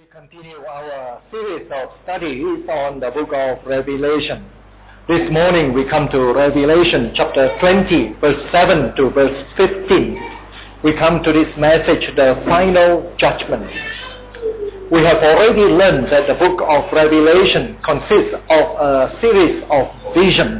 We continue our series of studies on the book of Revelation. This morning we come to Revelation chapter 20, verse 7 to verse 15. We come to this message, the final judgment. We have already learned that the book of Revelation consists of a series of visions.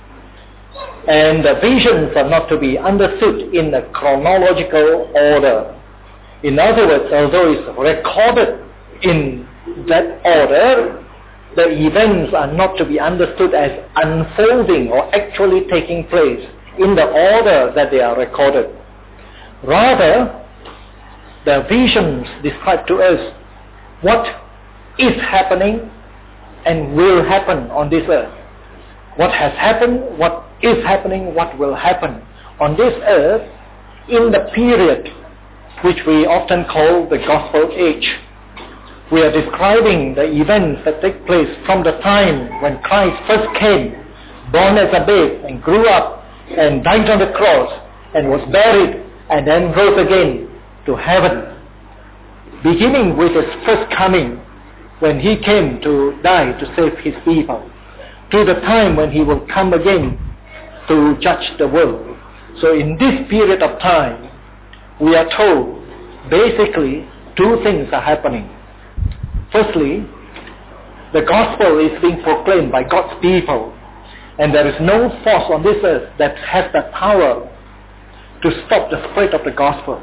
And the visions are not to be understood in a chronological order. In other words, although it's recorded in that order, the events are not to be understood as unfolding or actually taking place in the order that they are recorded. Rather, the visions describe to us what is happening and will happen on this earth. What has happened, what is happening, what will happen on this earth in the period which we often call the Gospel Age. We are describing the events that take place from the time when Christ first came, born as a babe and grew up and died on the cross and was buried and then rose again to heaven. Beginning with his first coming, when he came to die to save his people, to the time when he will come again to judge the world. So in this period of time, we are told basically two things are happening. Firstly, the gospel is being proclaimed by God's people, and there is no force on this earth that has the power to stop the spread of the gospel.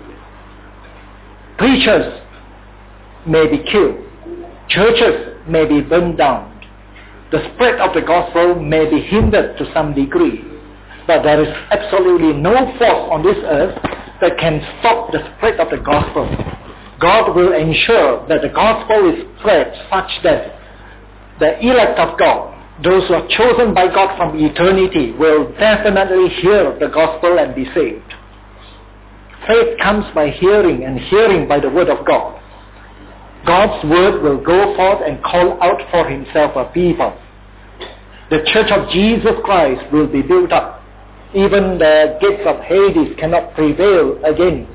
Preachers may be killed, churches may be burned down, the spread of the gospel may be hindered to some degree, but there is absolutely no force on this earth that can stop the spread of the gospel. God will ensure that the gospel is spread such that the elect of God, those who are chosen by God from eternity, will definitely hear the gospel and be saved. Faith comes by hearing, and hearing by the word of God. God's word will go forth and call out for himself a people. The church of Jesus Christ will be built up. Even the gates of Hades cannot prevail against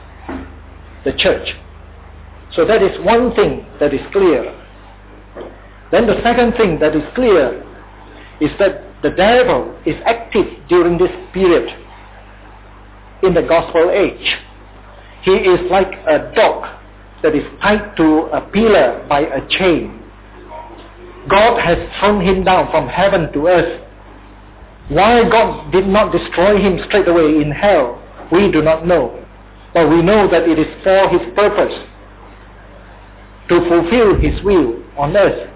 the church. So that is one thing that is clear. Then the second thing that is clear is that the devil is active during this period in the gospel age. He is like a dog that is tied to a pillar by a chain. God has thrown him down from heaven to earth. Why God did not destroy him straight away in hell, we do not know. But we know that it is for his purpose, to fulfill his will on earth.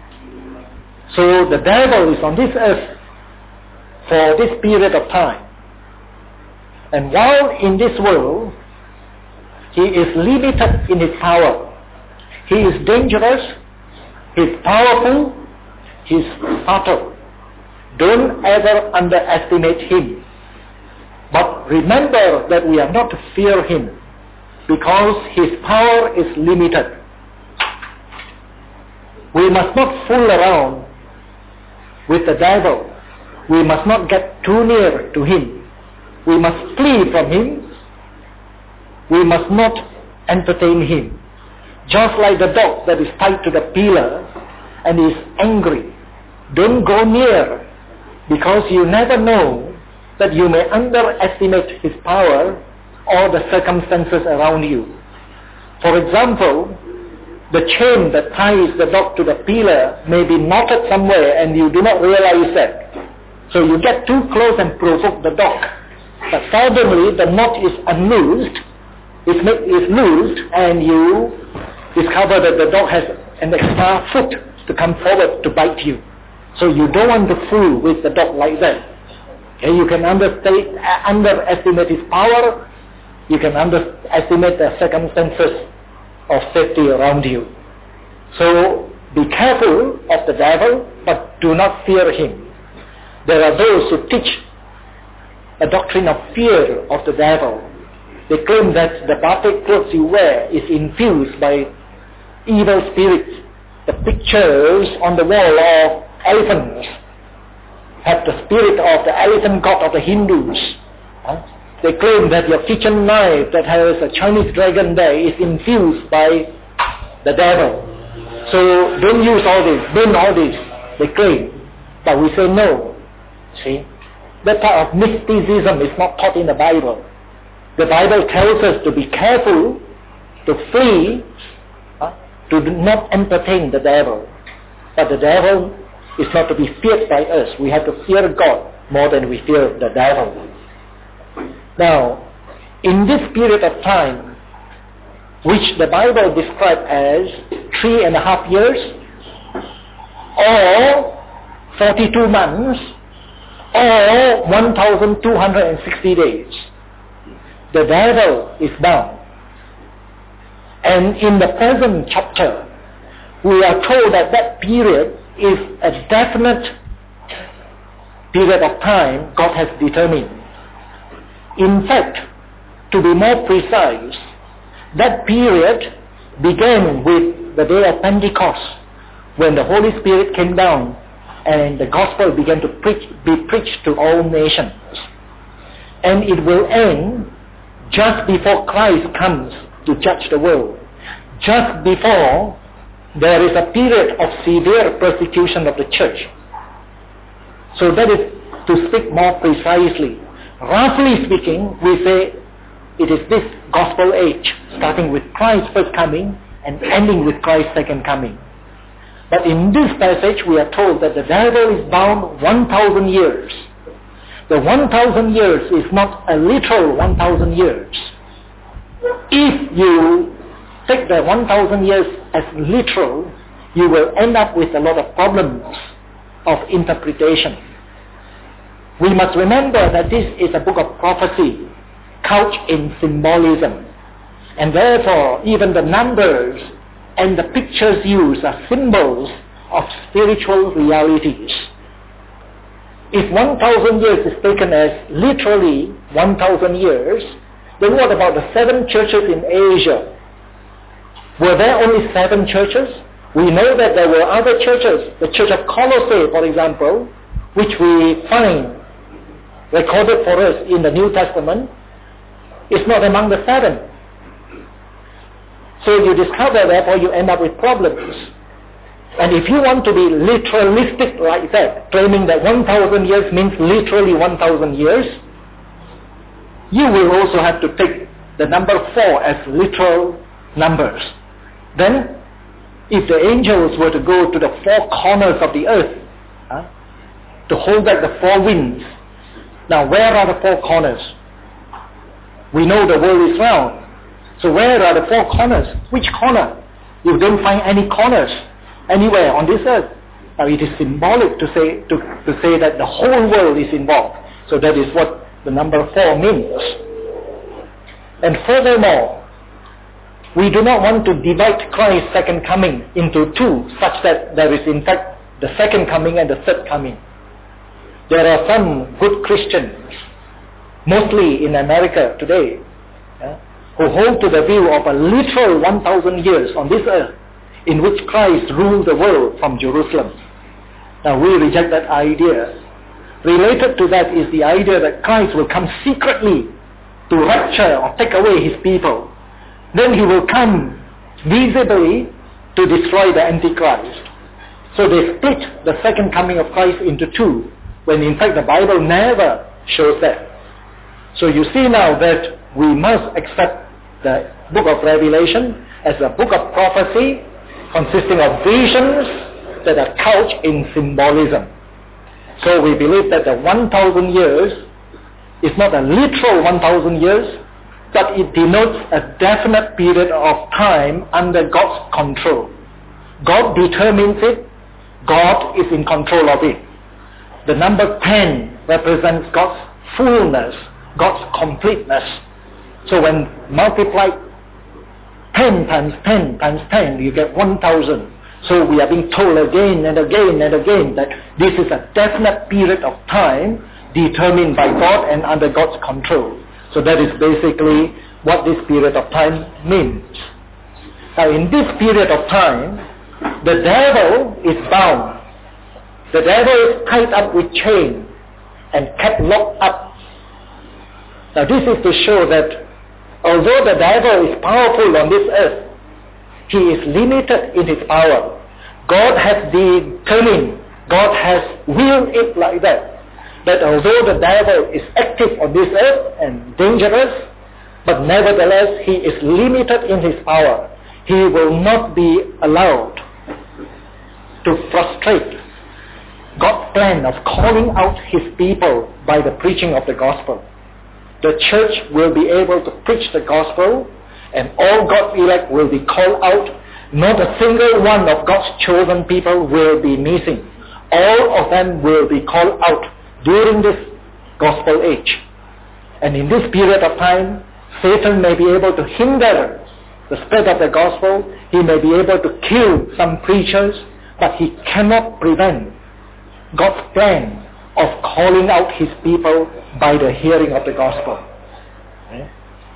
So the devil is on this earth for this period of time. And while in this world, he is limited in his power. He is dangerous, he is powerful, he is subtle. Don't ever underestimate him. But remember that we are not to fear him, because his power is limited. We must not fool around with the devil. We must not get too near to him. We must flee from him. We must not entertain him. Just like the dog that is tied to the pillar and is angry. Don't go near, because you never know that you may underestimate his power or the circumstances around you. For example, the chain that ties the dog to the pillar may be knotted somewhere and you do not realize that. So you get too close and provoke the dog. But suddenly the knot is unloosed, is loosed, and you discover that the dog has an extra foot to come forward to bite you. So you don't want to fool with the dog like that. Okay, you can underestimate his power, you can underestimate the circumstances of safety around you. So be careful of the devil, but do not fear him. There are those who teach a doctrine of fear of the devil. They claim that the batik clothes you wear is infused by evil spirits. The pictures on the wall of elephants have the spirit of the elephant god of the Hindus. They claim that your kitchen knife that has a Chinese dragon there is infused by the devil. So don't use all this, burn all this, they claim. But we say no. See? That part of mysticism is not taught in the Bible. The Bible tells us to be careful, to flee, to not entertain the devil. But the devil is not to be feared by us. We have to fear God more than we fear the devil. Now, in this period of time, which the Bible describes as 3.5 years, or 42 months, or 1,260 days, the devil is bound. And in the present chapter, we are told that that period is a definite period of time God has determined. In fact, to be more precise, that period began with the day of Pentecost, when the Holy Spirit came down and the gospel began to be preached to all nations. And it will end just before Christ comes to judge the world, just before there is a period of severe persecution of the church. So that is to speak more precisely. Roughly speaking, we say it is this gospel age, starting with Christ's first coming and ending with Christ's second coming. But in this passage we are told that the devil is bound 1,000 years. The 1,000 years is not a literal 1,000 years. If you take the 1,000 years as literal, you will end up with a lot of problems of interpretation. We must remember that this is a book of prophecy, couched in symbolism. And therefore, even the numbers and the pictures used are symbols of spiritual realities. If 1,000 years is taken as literally 1,000 years, then what about the 7 churches in Asia? Were there only 7 churches? We know that there were other churches. The Church of Colossae, for example, which we find recorded for us in the New Testament, is not among the 7. So you discover, therefore, you end up with problems. And if you want to be literalistic like that, claiming that 1,000 years means literally 1,000 years, you will also have to take the number 4 as literal numbers. Then, if the angels were to go to the 4 corners of the earth, to hold back the 4 winds, now where are the 4 corners? We know the world is round. So where are the 4 corners? Which corner? You don't find any corners anywhere on this earth. Now it is symbolic to say that the whole world is involved. So that is what the number 4 means. And furthermore, we do not want to divide Christ's second coming into 2, such that there is in fact the second coming and the third coming. There are some good Christians, mostly in America today, who hold to the view of a literal 1,000 years on this earth in which Christ ruled the world from Jerusalem. Now we reject that idea. Related to that is the idea that Christ will come secretly to rapture or take away his people. Then he will come visibly to destroy the Antichrist. So they split the second coming of Christ into 2, when in fact the Bible never shows that. So you see now that we must accept the book of Revelation as a book of prophecy consisting of visions that are couched in symbolism. So we believe that the 1,000 years is not a literal 1,000 years, but it denotes a definite period of time under God's control. God determines it. God is in control of it. The number 10 represents God's fullness, God's completeness. So when multiplied 10 times 10 times 10, you get 1,000. So we are being told again and again and again that this is a definite period of time determined by God and under God's control. So that is basically what this period of time means. Now in this period of time, the devil is bound. The devil is tied up with chain and kept locked up. Now this is to show that although the devil is powerful on this earth, He is limited in his power. God has determined, God has willed it like that. That although the devil is active on this earth and dangerous, but nevertheless he is limited in his power. He will not be allowed to frustrate God's plan of calling out his people by the preaching of the gospel. The church will be able to preach the gospel, and all God's elect will be called out. Not a single one of God's chosen people will be missing. All of them will be called out during this gospel age. And in this period of time, Satan may be able to hinder the spread of the gospel. He may be able to kill some preachers, but he cannot prevent God's plan of calling out his people by the hearing of the gospel. Okay?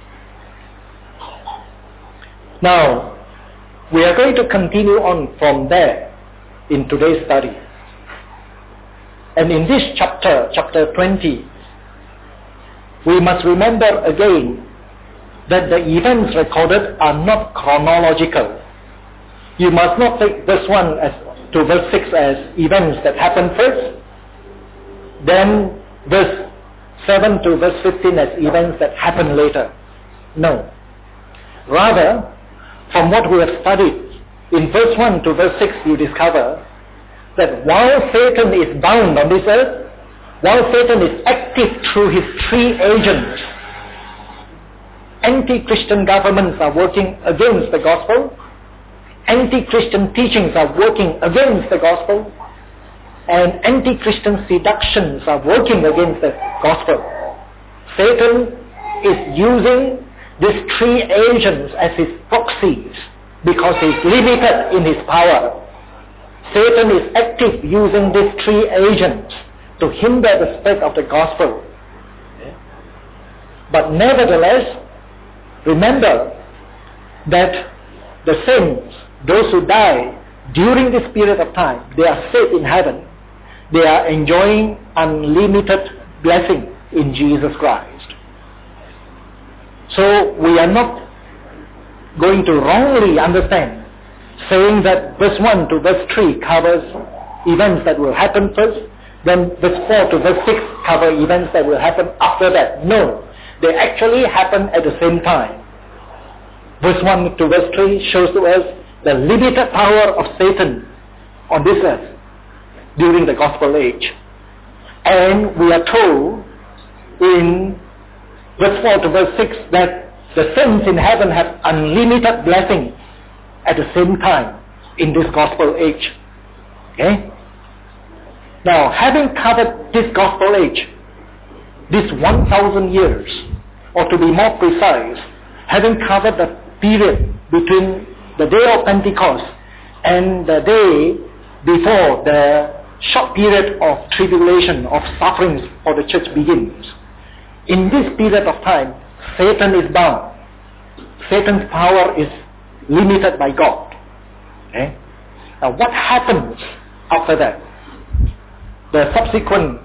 Now, we are going to continue on from there in today's study. And in this chapter 20, we must remember again that the events recorded are not chronological. You must not take verse 1 to verse 6 as events that happened first, then verse 7 to verse 15 as events that happened later. No. Rather, from what we have studied, in verse 1 to verse 6 you discover that while Satan is bound on this earth, while Satan is active through his three agents, anti-Christian governments are working against the gospel, anti-Christian teachings are working against the gospel, and anti-Christian seductions are working against the gospel. Satan is using these three agents as his proxies because he is limited in his power. Satan is active using these three agents to hinder the spread of the gospel. But nevertheless, remember that the saints, those who die during this period of time, they are safe in heaven. They are enjoying unlimited blessing in Jesus Christ. So we are not going to wrongly understand saying that verse 1 to verse 3 covers events that will happen first, then verse 4 to verse 6 cover events that will happen after that. No, they actually happen at the same time. Verse 1 to verse 3 shows to us the limited power of Satan on this earth during the gospel age. And we are told in verse 4 to verse 6 that the saints in heaven have unlimited blessing at the same time in this gospel age. Okay? Now, having covered this gospel age, this 1,000 years, or to be more precise, having covered the period between the day of Pentecost and the day before the short period of tribulation, of sufferings for the church begins. In this period of time, Satan is bound. Satan's power is limited by God. Okay? Now what happens after that? The subsequent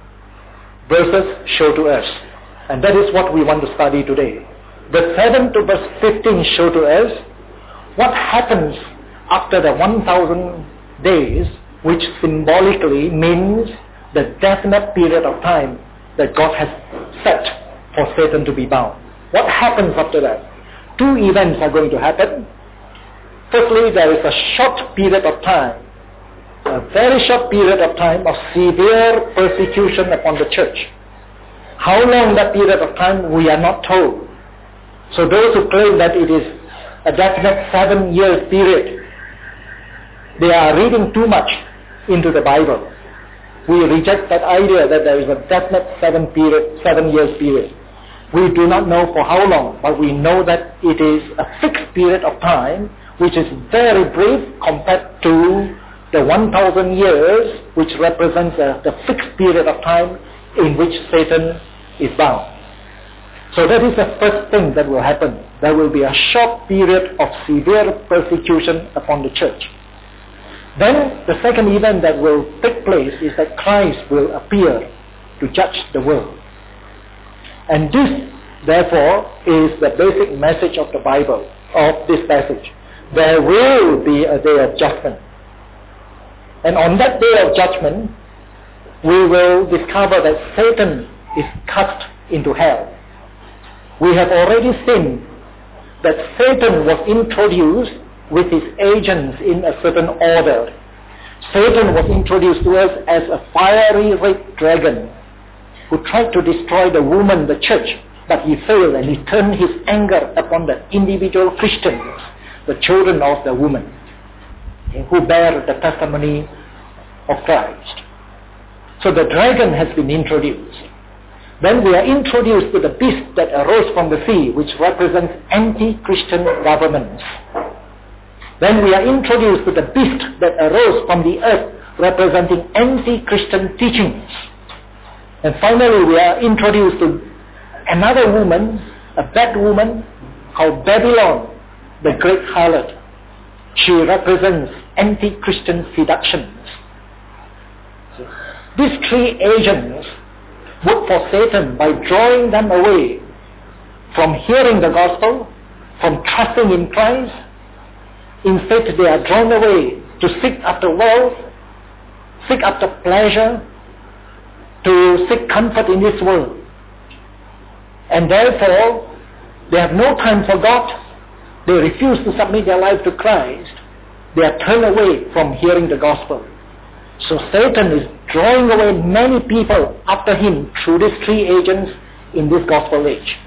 verses show to us. And that is what we want to study today. Verse 7 to verse 15 show to us what happens after the 1,000 days, which symbolically means the definite period of time that God has set for Satan to be bound. What happens after that? Two events are going to happen. Firstly, there is a short period of time, a very short period of time of severe persecution upon the church. How long that period of time, we are not told. So those who claim that it is a definite 7 years period, they are reading too much into the Bible. We reject that idea that there is a definite 7 years period. We do not know for how long, but we know that it is a fixed period of time, which is very brief compared to the 1,000 years, which represents the fixed period of time in which Satan is bound. So that is the first thing that will happen. There will be a short period of severe persecution upon the church. Then the second event that will take place is that Christ will appear to judge the world. And this, therefore, is the basic message of the Bible, of this passage. there will be a day of judgment. And on that day of judgment, we will discover that Satan is cast into hell. We have already seen that Satan was introduced with his agents in a certain order. Satan was introduced to us as a fiery red dragon who tried to destroy the woman, the church, but he failed, and he turned his anger upon the individual Christians, the children of the woman, who bear the testimony of Christ. So the dragon has been introduced. Then we are introduced to the beast that arose from the sea, which represents anti-Christian governments. Then we are introduced to the beast that arose from the earth, representing anti-Christian teachings. And finally we are introduced to another woman, a bad woman, called Babylon, the great harlot. She represents anti-Christian seductions. So, these three agents work for Satan by drawing them away from hearing the gospel, from trusting in Christ. Instead, they are drawn away to seek after wealth, seek after pleasure, to seek comfort in this world. And therefore, they have no time for God. They refuse to submit their life to Christ. They are turned away from hearing the gospel. So Satan is drawing away many people after him through these three agents in this gospel age.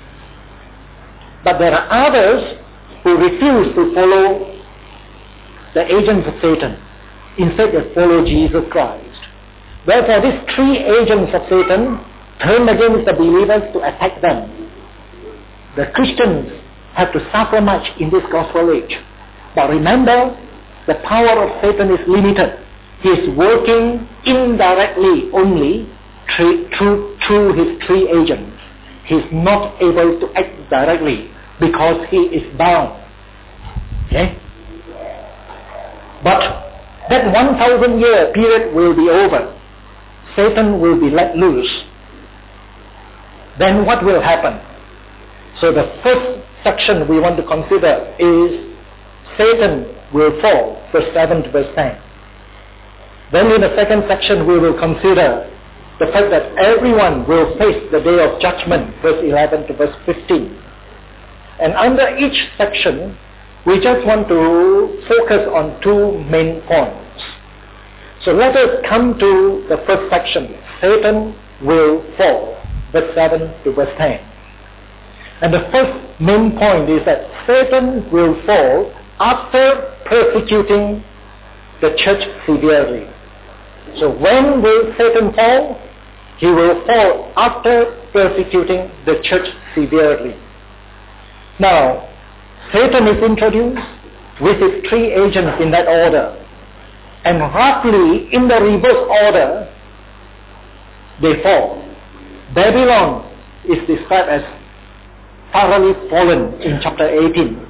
But there are others who refuse to follow the agents of Satan. Instead, they follow Jesus Christ. Therefore, these three agents of Satan turn against the believers to attack them. The Christians have to suffer much in this gospel age. But remember, the power of Satan is limited. He is working indirectly only through his three agents. He is not able to act directly because he is bound. Okay? But that 1,000-year period will be over. Satan will be let loose. Then what will happen? So the first section we want to consider is Satan will fall, verse 7 to verse 10. Then in the second section we will consider the fact that everyone will face the day of judgment, verse 11 to verse 15. And under each section, we just want to focus on two main points. So let us come to the first section. Satan will fall, verse 7 to verse 10. And the first main point is that Satan will fall after persecuting the church severely. So when will Satan fall? He will fall after persecuting the church severely. Now, Satan is introduced with his three agents in that order. And roughly in the reverse order, they fall. Babylon is described as thoroughly fallen in chapter 18.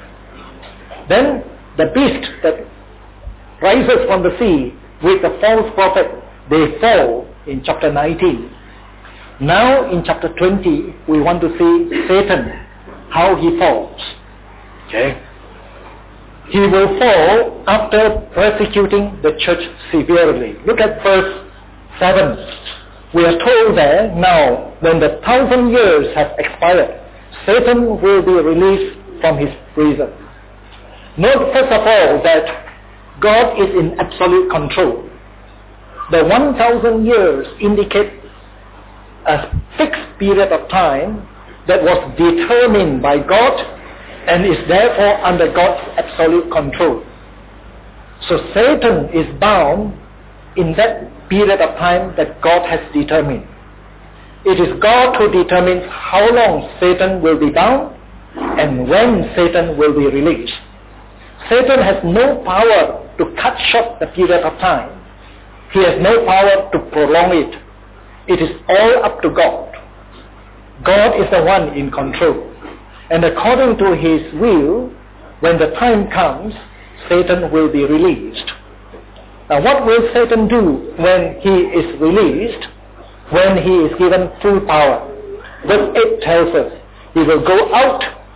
Then the beast that rises from the sea with the false prophet, they fall in chapter 19. Now in chapter 20, we want to see Satan, how he falls. Okay? He will fall after persecuting the church severely. Look at verse 7. We are told there, now when the 1,000 years have expired, Satan will be released from his prison. Note first of all that God is in absolute control. The 1,000 years indicate a fixed period of time that was determined by God and is therefore under God's absolute control. So Satan is bound in that period of time that God has determined. It is God who determines how long Satan will be bound and when Satan will be released. Satan has no power to cut short the period of time. He has no power to prolong it. It is all up to God. God is the one in control. And according to his will, when the time comes, Satan will be released. Now what will Satan do when he is released? When he is given full power? Verse 8 tells us, he will go out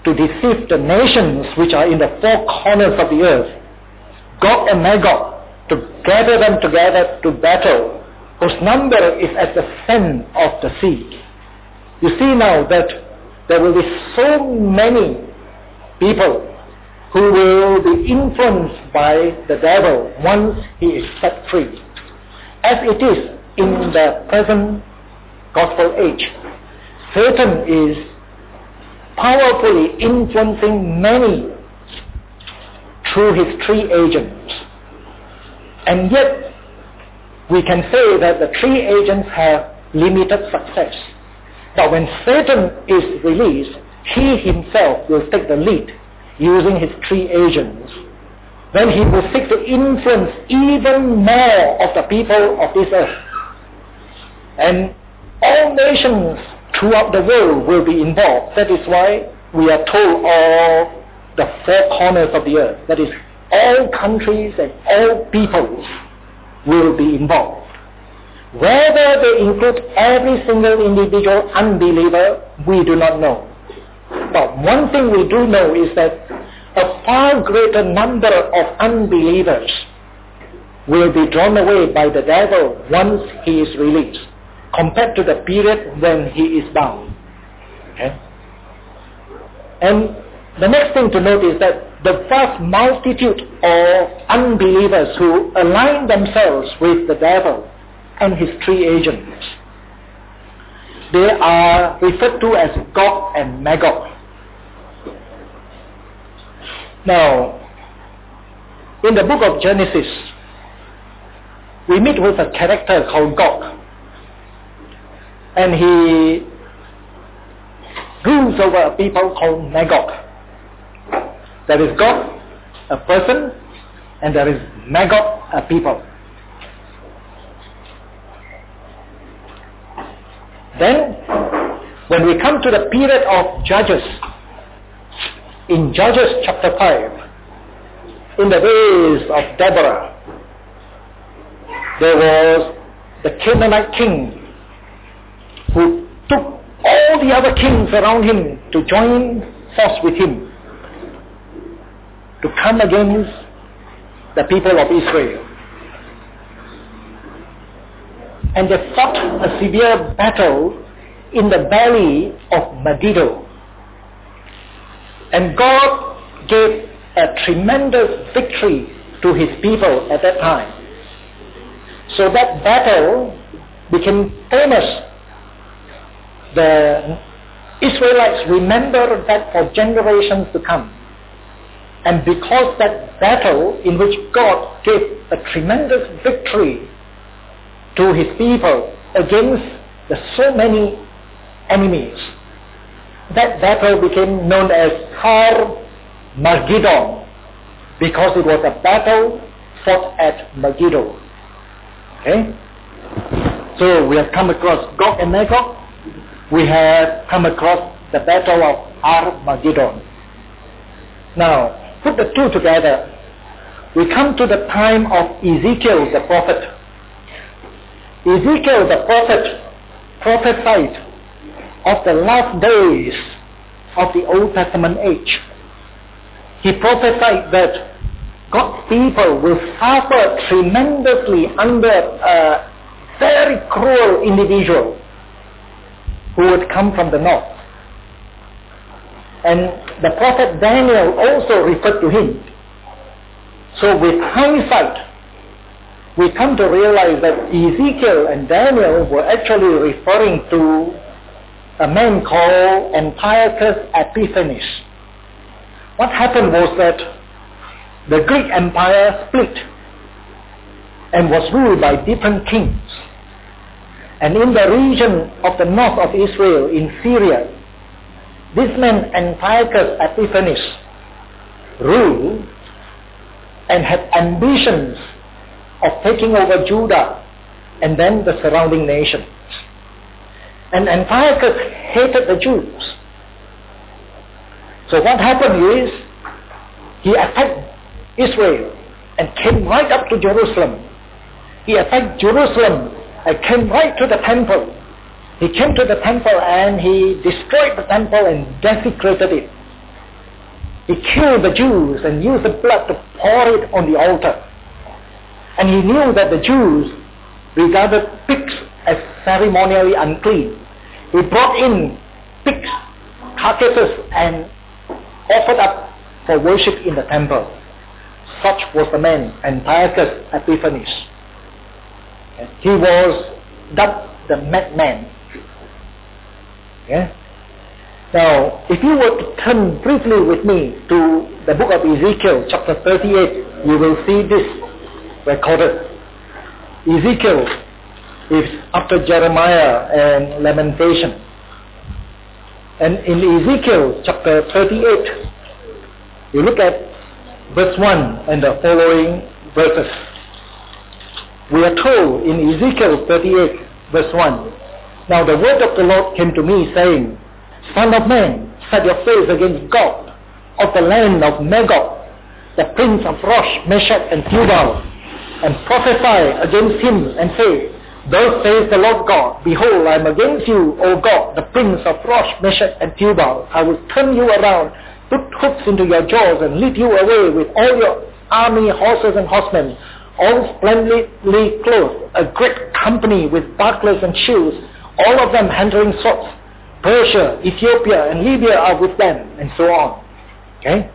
to deceive the nations which are in the four corners of the earth, Gog and Magog, to gather them together to battle, whose number is as the sand of the sea. You see now that there will be so many people who will be influenced by the devil once he is set free. As it is in the present gospel age, Satan is powerfully influencing many through his three agents. And yet, we can say that the three agents have limited success. But when Satan is released, he himself will take the lead using his three agents. Then he will seek to influence even more of the people of this earth. And all nations throughout the world will be involved. That is why we are told all the four corners of the earth. That is, all countries and all peoples will be involved. Whether they include every single individual unbeliever, we do not know. But one thing we do know is that a far greater number of unbelievers will be drawn away by the devil once he is released, compared to the period when he is bound. Okay? And the next thing to note is that the vast multitude of unbelievers who align themselves with the devil and his three agents, they are referred to as Gog and Magog. Now, in the book of Genesis, we meet with a character called Gog, and he rules over a people called Magog. There is Gog, a person, and there is Magog, a people. Then, when we come to the period of Judges, in Judges chapter 5, in the days of Deborah, there was the Canaanite king who took all the other kings around him to join force with him to come against the people of Israel. And they fought a severe battle in the valley of Megiddo. And God gave a tremendous victory to his people at that time. So that battle became famous. The Israelites remember that for generations to come. And because that battle in which God gave a tremendous victory to his people against the so many enemies, that battle became known as Har Magidon, because it was a battle fought at Megiddo. Okay? So we have come across Gog and Magog. We have come across the battle of Har Magidon. Now, put the two together. We come to the time of Ezekiel the prophet. Ezekiel the prophet prophesied of the last days of the Old Testament age. He prophesied that God's people will suffer tremendously under a very cruel individual who would come from the north. And the prophet Daniel also referred to him. So with hindsight, we come to realize that Ezekiel and Daniel were actually referring to a man called Antiochus Epiphanes. What happened was that the Greek Empire split and was ruled by different kings. And in the region of the north of Israel, in Syria, this man Antiochus Epiphanes ruled and had ambitions of taking over Judah and then the surrounding nations. And Antiochus hated the Jews. So what happened is, he attacked Israel and came right up to Jerusalem. He attacked Jerusalem and came right to the temple. He came to the temple and he destroyed the temple and desecrated it. He killed the Jews and used the blood to pour it on the altar. And he knew that the Jews regarded pigs as ceremonially unclean. He brought in pigs' carcasses and offered up for worship in the temple. Such was the man, Antiochus Epiphanes. He was dubbed the madman. Now, if you were to turn briefly with me to the book of Ezekiel, chapter 38, you will see this recorded. Ezekiel is after Jeremiah and Lamentation. And in Ezekiel chapter 38, you look at verse 1 and the following verses. We are told in Ezekiel 38, verse 1, "Now the word of the Lord came to me, saying, Son of man, set your face against God of the land of Magog, the prince of Rosh, Meshach, and Tubal, and prophesy against him, and say, Thus says the Lord God, Behold, I am against you, O God, the prince of Rosh, Meshach, and Tubal. I will turn you around, put hooks into your jaws, and lead you away with all your army, horses, and horsemen, all splendidly clothed, a great company with bucklers and shields, all of them handling swords. Persia, Ethiopia, and Libya are with them," and so on. Okay?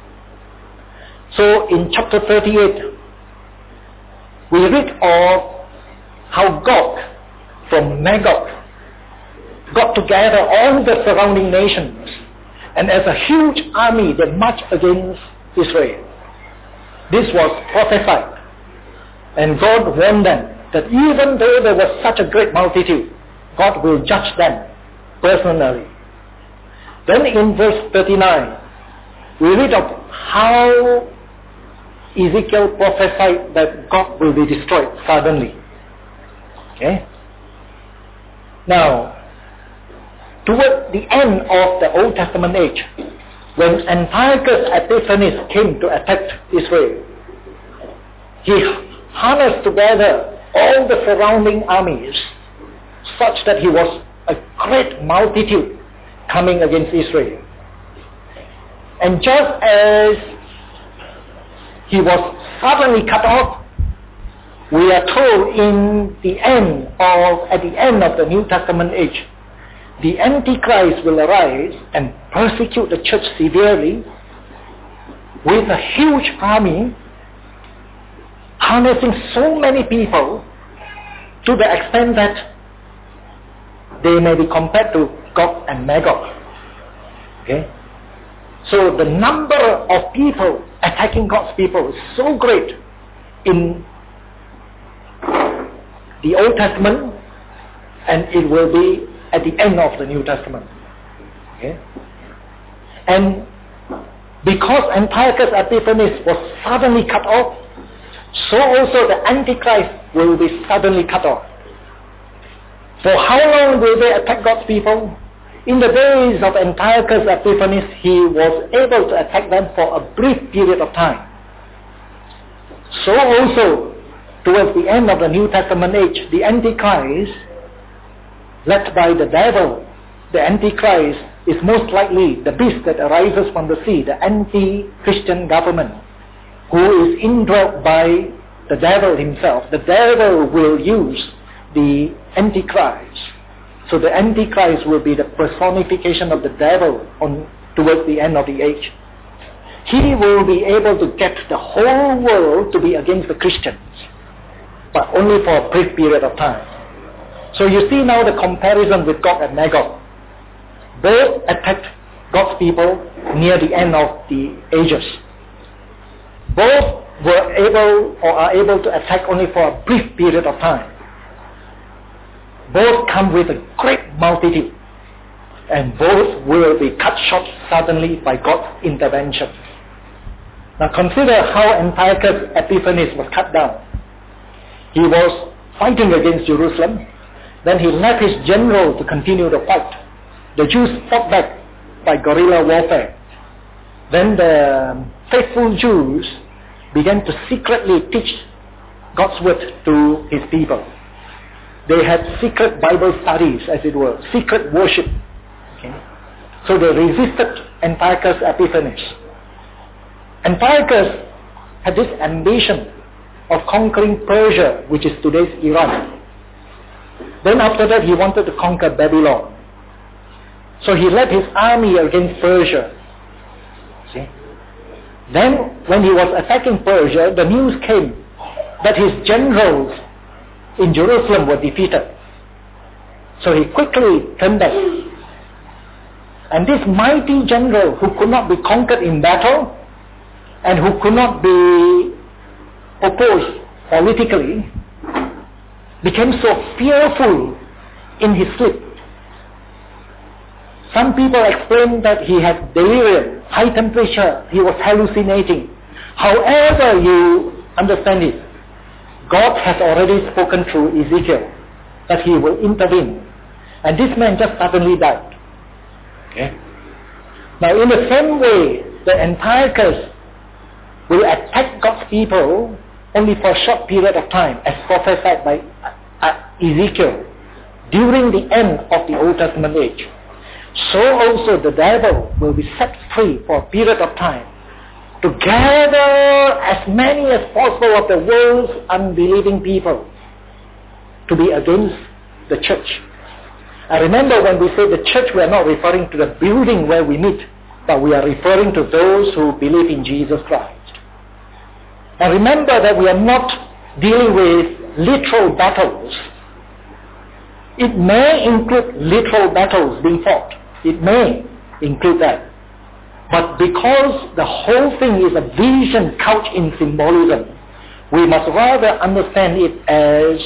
So in chapter 38, we read of how Gog from Magog got together all the surrounding nations, and as a huge army they marched against Israel. This was prophesied, and God warned them that even though there was such a great multitude, God will judge them personally. Then in verse 39, we read of how Ezekiel prophesied that God will be destroyed suddenly. Okay? Now, toward the end of the Old Testament age, when Antiochus Epiphanes came to attack Israel, he harnessed together all the surrounding armies such that he was a great multitude coming against Israel. And just as he was suddenly cut off, we are told at the end of the New Testament age, the Antichrist will arise and persecute the church severely with a huge army, harnessing so many people to the extent that they may be compared to Gog and Magog. Okay? So the number of people attacking God's people is so great in the Old Testament, and it will be at the end of the New Testament. Okay? And because Antiochus Epiphanes was suddenly cut off, so also the Antichrist will be suddenly cut off. For how long will they attack God's people? In the days of Antiochus Epiphanes, he was able to attack them for a brief period of time. So also, towards the end of the New Testament age, the Antichrist, led by the devil, the Antichrist is most likely the beast that arises from the sea, the anti-Christian government, who is indwelt by the devil himself. The devil will use the Antichrist. So the Antichrist will be the personification of the devil towards the end of the age. He will be able to get the whole world to be against the Christians, but only for a brief period of time. So you see now the comparison with Gog and Magog. Both attacked God's people near the end of the ages. Both were able or are able to attack only for a brief period of time. Both come with a great multitude, and both will be cut short suddenly by God's intervention. Now consider how Antiochus Epiphanes was cut down. He was fighting against Jerusalem. Then he left his general to continue the fight. The Jews fought back by guerrilla warfare. Then the faithful Jews began to secretly teach God's word to his people. They had secret Bible studies, as it were, secret worship. Okay? So they resisted Antiochus Epiphanes. Antiochus had this ambition of conquering Persia, which is today's Iran. Then after that, he wanted to conquer Babylon. So he led his army against Persia. See? Then, when he was attacking Persia, the news came that his generals in Jerusalem were defeated. So he quickly turned back. And this mighty general, who could not be conquered in battle and who could not be opposed politically, became so fearful in his sleep. Some people explain that he had delirium, high temperature, he was hallucinating. However you understand it, God has already spoken through Ezekiel that he will intervene. And this man just suddenly died. Okay? Now in the same way, the Antiochus will attack God's people only for a short period of time, as prophesied by Ezekiel during the end of the Old Testament age. So also the devil will be set free for a period of time to gather as many as possible of the world's unbelieving people to be against the church. And remember, when we say the church, we are not referring to the building where we meet, but we are referring to those who believe in Jesus Christ. And remember that we are not dealing with literal battles. It may include literal battles being fought. It may include that. But because the whole thing is a vision couched in symbolism, we must rather understand it as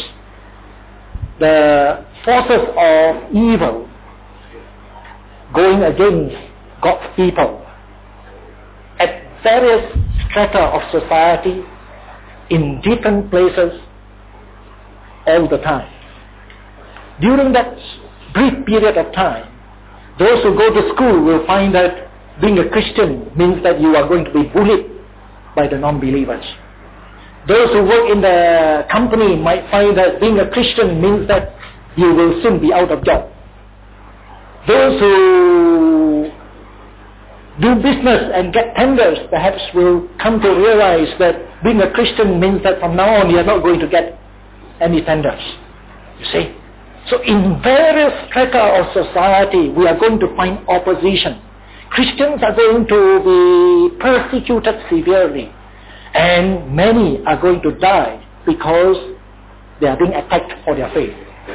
the forces of evil going against God's people at various strata of society, in different places, all the time. During that brief period of time, those who go to school will find that being a Christian means that you are going to be bullied by the non-believers. Those who work in the company might find that being a Christian means that you will soon be out of job. Those who do business and get tenders perhaps will come to realize that being a Christian means that from now on you are not going to get any tenders. You see? So in various strata of society, we are going to find opposition. Christians are going to be persecuted severely, and many are going to die because they are being attacked for their faith.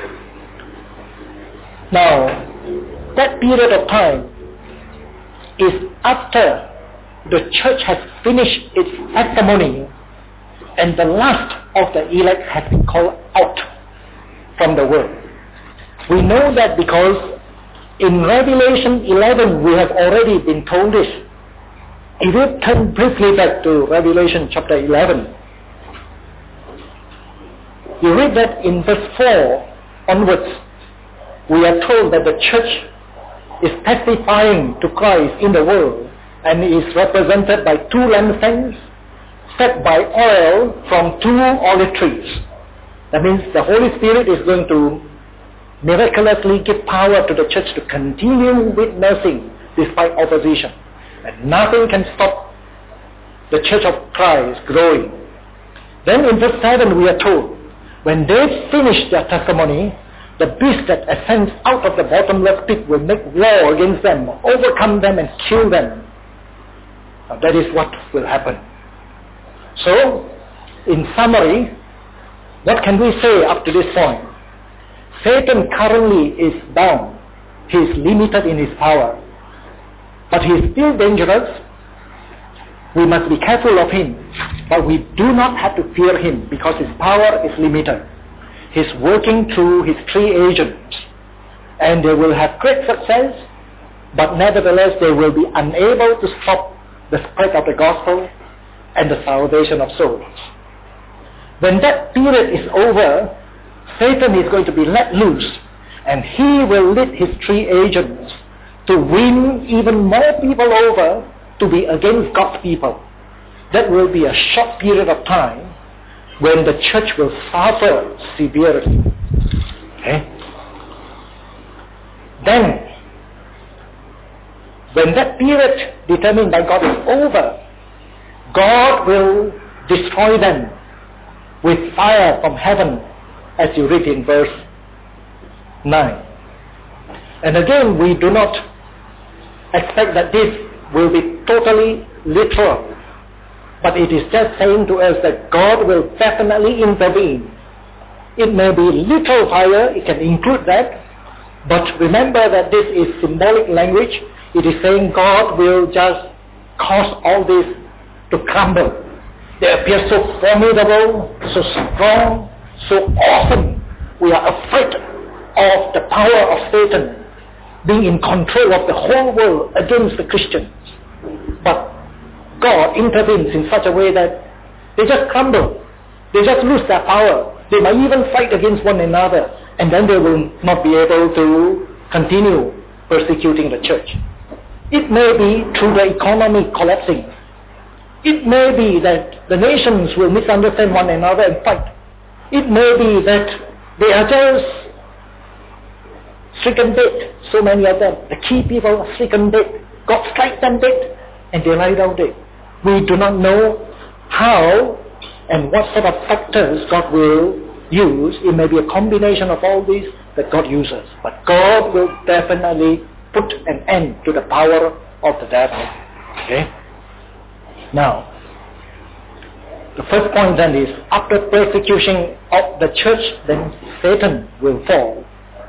Now, that period of time is after the church has finished its testimony and the last of the elect has been called out from the world. We know that because in Revelation 11 we have already been told this. If you turn briefly back to Revelation chapter 11, you read that in verse 4 onwards, we are told that the church is testifying to Christ in the world and is represented by 2 lampstands set by oil from 2 olive trees. That means the Holy Spirit is going to miraculously give power to the church to continue witnessing despite opposition. And nothing can stop the church of Christ growing. Then in verse 7 we are told, when they finish their testimony, the beast that ascends out of the bottomless pit will make war against them, overcome them and kill them. Now that is what will happen. So, in summary, what can we say up to this point? Satan currently is bound. He is limited in his power. But he is still dangerous. We must be careful of him. But we do not have to fear him because his power is limited. He's working through his 3 agents. And they will have great success, but nevertheless they will be unable to stop the spread of the gospel and the salvation of souls. When that period is over, Satan is going to be let loose, and he will lead his 3 agents to win even more people over to be against God's people. That will be a short period of time when the church will suffer severely. Okay? Then, when that period determined by God is over, God will destroy them with fire from heaven, as you read in verse 9. And again, we do not expect that this will be totally literal, but it is just saying to us that God will definitely intervene. It may be literal fire, it can include that, but remember that this is symbolic language. It is saying God will just cause all this to crumble. They appear so formidable, so strong, so awesome. We are afraid of the power of Satan being in control of the whole world against the Christians. But God intervenes in such a way that they just crumble. They just lose their power. They might even fight against one another, and then they will not be able to continue persecuting the church. It may be through the economy collapsing. It may be that the nations will misunderstand one another and fight. It may be that they are just stricken dead. So many of them, the key people are stricken dead. God strikes them dead and they lie down dead. We do not know how and what sort of factors God will use. It may be a combination of all these that God uses. But God will definitely put an end to the power of the devil. Okay? Now, the first point then is, after persecution of the church, then Satan will fall.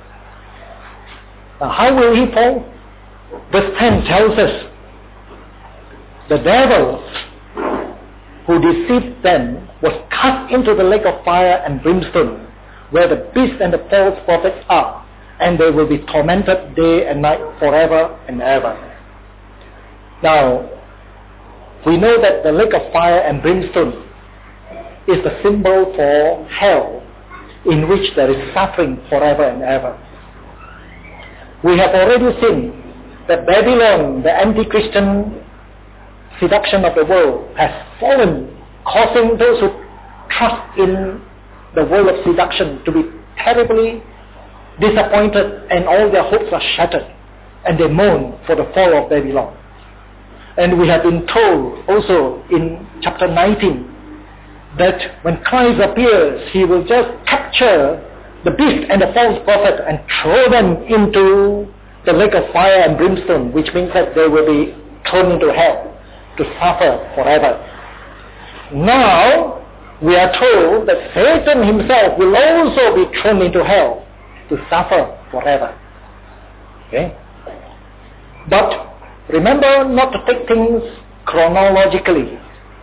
Now, how will he fall? Verse 10 tells us, the devil who deceived them was cast into the lake of fire and brimstone, where the beast and the false prophets are, and they will be tormented day and night forever and ever. Now, we know that the lake of fire and brimstone is the symbol for hell, in which there is suffering forever and ever. We have already seen that Babylon, the anti-Christian seduction of the world, has fallen, causing those who trust in the world of seduction to be terribly disappointed, and all their hopes are shattered, and they mourn for the fall of Babylon. And we have been told also in chapter 19 that when Christ appears, he will just capture the beast and the false prophet and throw them into the lake of fire and brimstone, which means that they will be thrown into hell to suffer forever. Now, we are told that Satan himself will also be thrown into hell to suffer forever. Okay? But remember not to take things chronologically.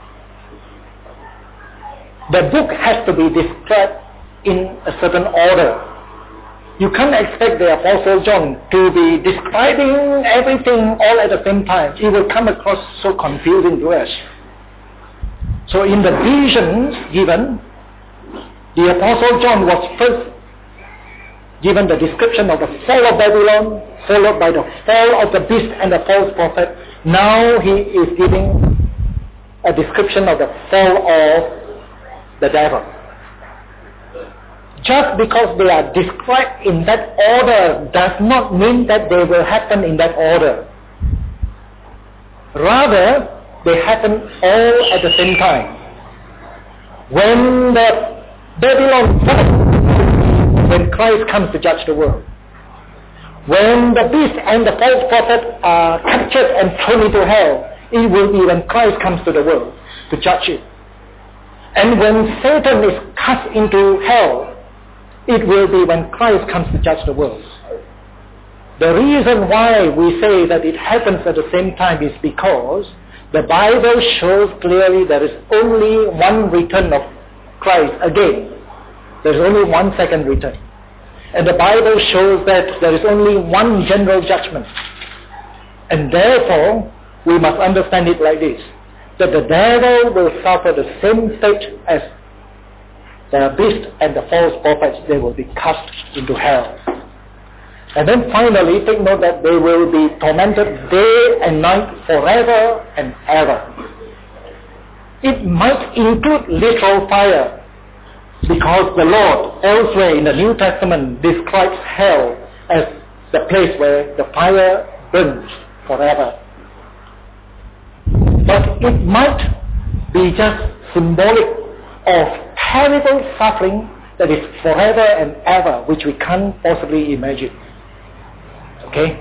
The book has to be described in a certain order. You can't expect the Apostle John to be describing everything all at the same time. It will come across so confusing to us. So in the visions given, the Apostle John was first given the description of the fall of Babylon, followed by the fall of the beast and the false prophet. Now he is giving a description of the fall of the devil. Just because they are described in that order does not mean that they will happen in that order. Rather, they happen all at the same time. When the Babylon falls, when Christ comes to judge the world. When the beast and the false prophet are captured and thrown into hell, it will be when Christ comes to the world to judge it. And when Satan is cast into hell, it will be when Christ comes to judge the world. The reason why we say that it happens at the same time is because the Bible shows clearly there is only one return of Christ again. There is only one second return. And the Bible shows that there is only one general judgment. And therefore, we must understand it like this, that the devil will suffer the same fate as the beast and the false prophets. They will be cast into hell. And then finally, take note that they will be tormented day and night forever and ever. It might include literal fire, because the Lord elsewhere in the New Testament describes hell as the place where the fire burns forever. But it might be just symbolic of terrible suffering that is forever and ever, which we can't possibly imagine. Okay?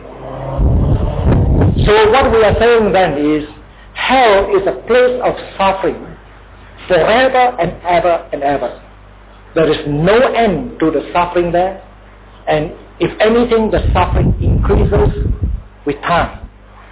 So what we are saying then is, hell is a place of suffering forever and ever and ever. There is no end to the suffering there, and if anything, the suffering increases with time.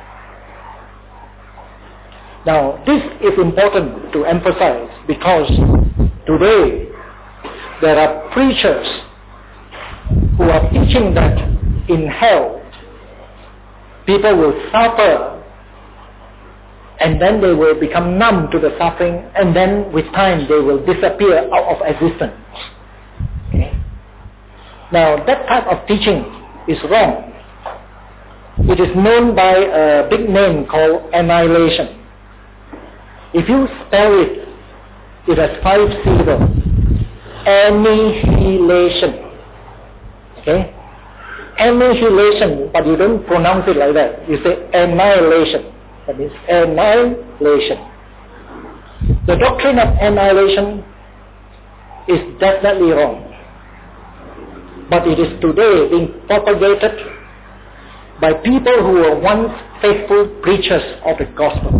Now, this is important to emphasize because today there are preachers who are teaching that in hell people will suffer and then they will become numb to the suffering, and then with time they will disappear out of existence. Okay? Now that type of teaching is wrong. It is known by a big name called annihilation. If you spell it, it has 5 syllables. Annihilation. Okay? Annihilation, but you don't pronounce it like that. You say annihilation. That means annihilation. The doctrine of annihilation is definitely wrong. But it is today being propagated by people who were once faithful preachers of the gospel.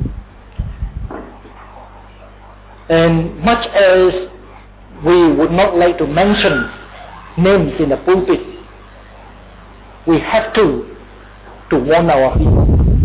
And much as we would not like to mention names in the pulpit, we have to warn our people.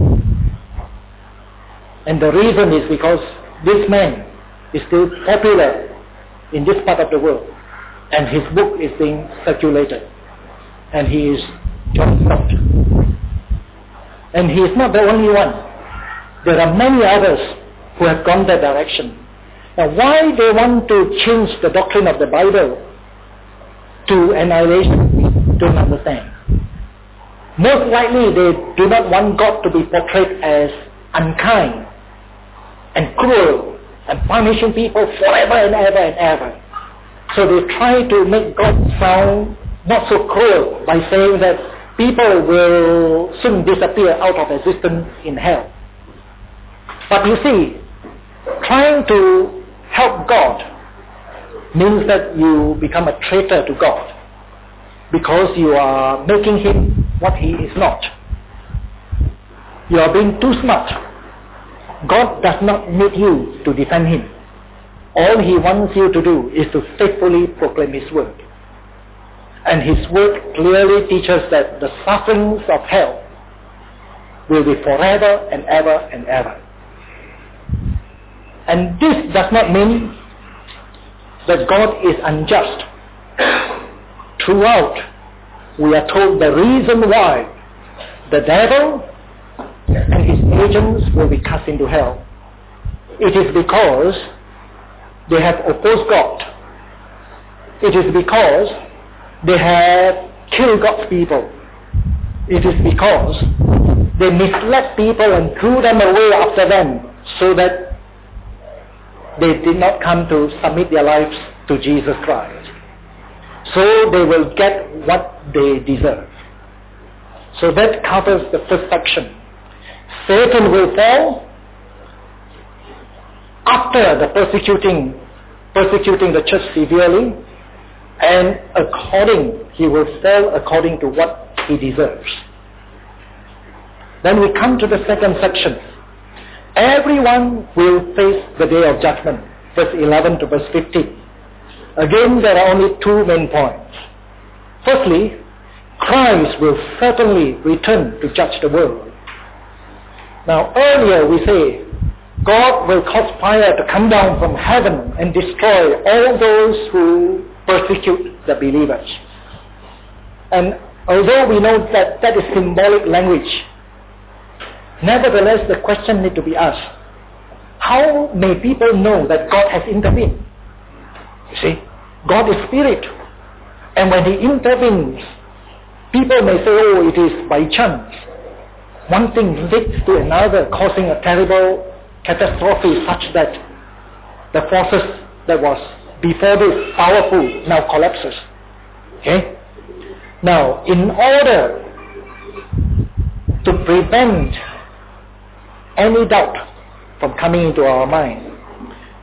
And the reason is because this man is still popular in this part of the world, and his book is being circulated, and he is John Stott. And he is not the only one. There are many others who have gone that direction. Now, why they want to change the doctrine of the Bible to annihilation, we don't understand. Most likely they do not want God to be portrayed as unkind and cruel and punishing people forever and ever and ever. So they try to make God sound not so cruel by saying that people will soon disappear out of existence in hell. But you see, trying to help God means that you become a traitor to God, because you are making him what he is not. You are being too smart. God does not need you to defend him. All he wants you to do is to faithfully proclaim his word. And his word clearly teaches that the sufferings of hell will be forever and ever and ever. And this does not mean that God is unjust. Throughout, we are told the reason why the devil and his agents will be cast into hell. It is because they have opposed God. It is because they have killed God's people. It is because they misled people and threw them away after them, so that they did not come to submit their lives to Jesus Christ. So they will get what they deserve. So that covers the first section. Satan will fall after the persecuting the church severely, and he will fall according to what he deserves. Then we come to the second section. Everyone will face the day of judgment, verse 11 to verse 15. Again, there are only 2 main points. Firstly, Christ will certainly return to judge the world. Now, earlier we say, God will cause fire to come down from heaven and destroy all those who persecute the believers. And although we know that that is symbolic language, nevertheless the question needs to be asked, how may people know that God has intervened? You see, God is spirit, and when he intervenes, people may say, oh, it is by chance. One thing leads to another, causing a terrible catastrophe such that the forces that was before this powerful now collapses. Okay? Now, in order to prevent any doubt from coming into our mind,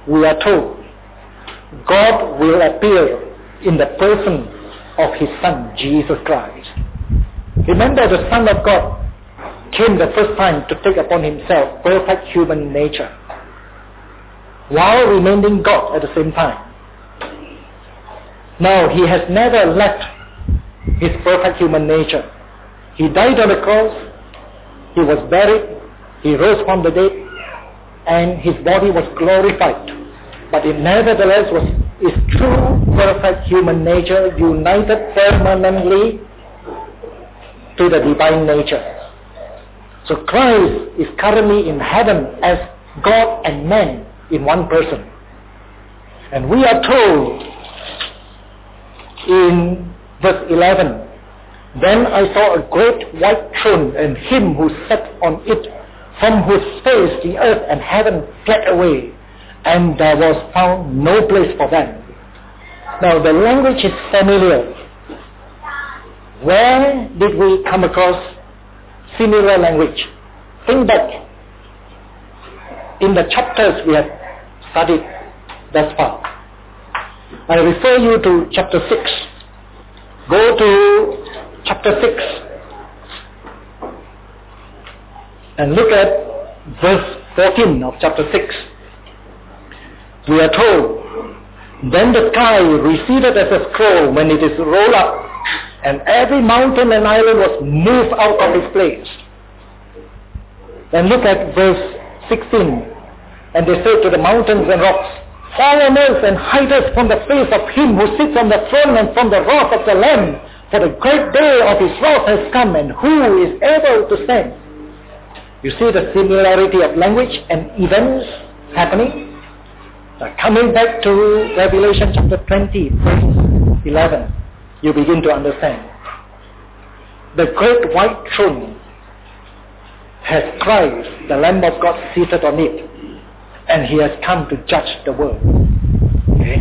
we are told God will appear in the person of His Son, Jesus Christ. Remember, the Son of God came the first time to take upon Himself perfect human nature, while remaining God at the same time. Now, He has never left His perfect human nature. He died on the cross, He was buried, He rose from the dead, and His body was glorified. But it nevertheless was His true perfect human nature united permanently to the divine nature. So Christ is currently in heaven as God and man in one person. And we are told in verse 11, "Then I saw a great white throne and Him who sat on it, from whose face the earth and heaven fled away, and there was found no place for them." Now the language is familiar. Where did we come across similar language? Think back in the chapters we have studied thus far. I refer you to chapter 6. Go to chapter 6 and look at verse 14 of chapter 6. We are told, "Then the sky receded as a scroll when it is rolled up, and every mountain and island was moved out of its place." Then look at verse 16. "And they said to the mountains and rocks, Fall on us and hide us from the face of Him who sits on the throne and from the wrath of the Lamb, for the great day of His wrath has come, and who is able to stand?" You see the similarity of language and events happening? Now, coming back to Revelation chapter 20, verse 11, you begin to understand. The great white throne has Christ, the Lamb of God, seated on it, and He has come to judge the world. Okay?